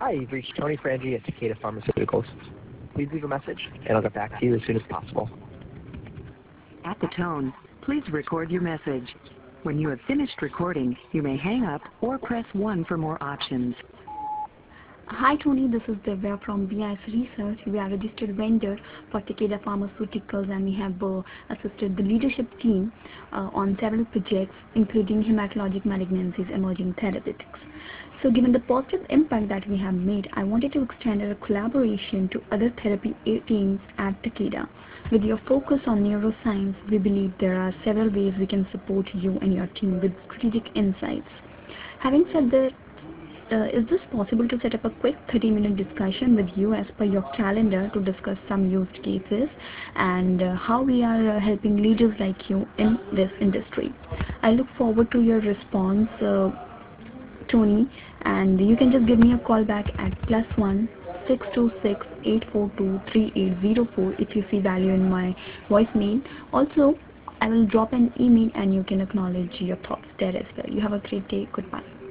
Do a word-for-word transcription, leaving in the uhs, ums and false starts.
Hi, you've reached Tony Frangi at Takeda Pharmaceuticals. Please leave a message, and I'll get back to you as soon as possible. At the tone, please record your message. When you have finished recording, you may hang up or press one for more options. Hi Tony, this is Divya from B I S Research. We are a registered vendor for Takeda Pharmaceuticals, and we have uh, assisted the leadership team uh, on several projects including hematologic malignancies, emerging therapeutics. So given the positive impact that we have made, I wanted to extend our collaboration to other therapy teams at Takeda. With your focus on neuroscience, we believe there are several ways we can support you and your team with strategic insights. Having said that, uh, is this possible to set up a quick thirty minute discussion with you as per your calendar to discuss some use cases and uh, how we are uh, helping leaders like you in this industry? I look forward to your response, uh, Tony, and you can just give me a call back at plus one six two six eight four two three eight zero four if you see value in my voicemail. Also, I will drop an email and you can acknowledge your thoughts there as well. You have a great day. Goodbye.